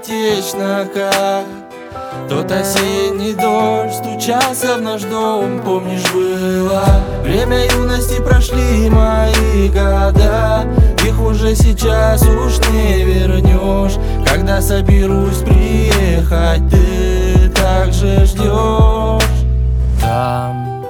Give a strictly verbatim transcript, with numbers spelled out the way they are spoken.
скоротечно, как тот осенний дождь стучался в наш дом. Помнишь, было время юности, прошли мои года, их уже сейчас уж не вернешь. Когда соберусь приехать, ты также ждешь. Там